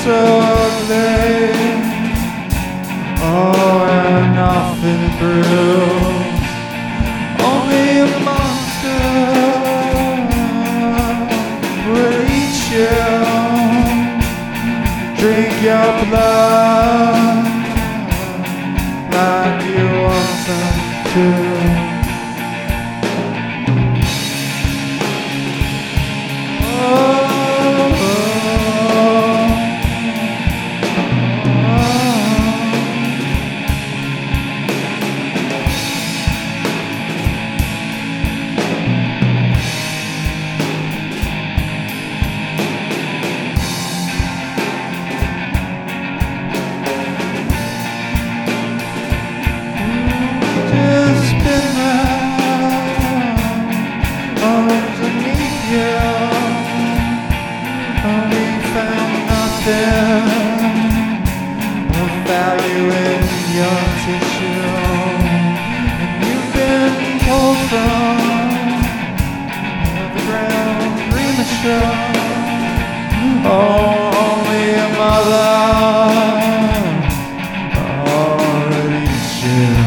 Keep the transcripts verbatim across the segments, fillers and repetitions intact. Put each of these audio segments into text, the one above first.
so ugly, oh, and often bruised. Only a monster will eat you, drink your blood like you want them to. Of value in your tissue, and you've been pulled from the ground premature. Oh, only a mother already chill.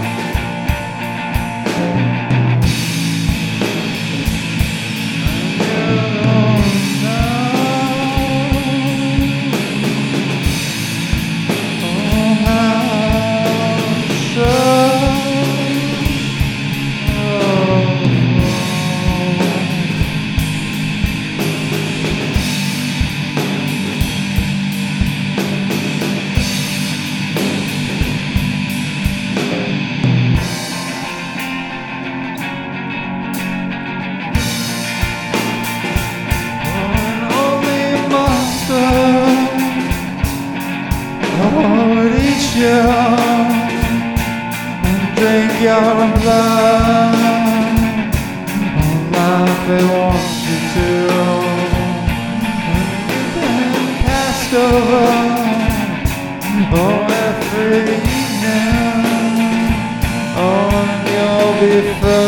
Would eat you and drink your blood, oh, like they want you to. And you've been passed over, oh, every evening, oh, and you'll be first.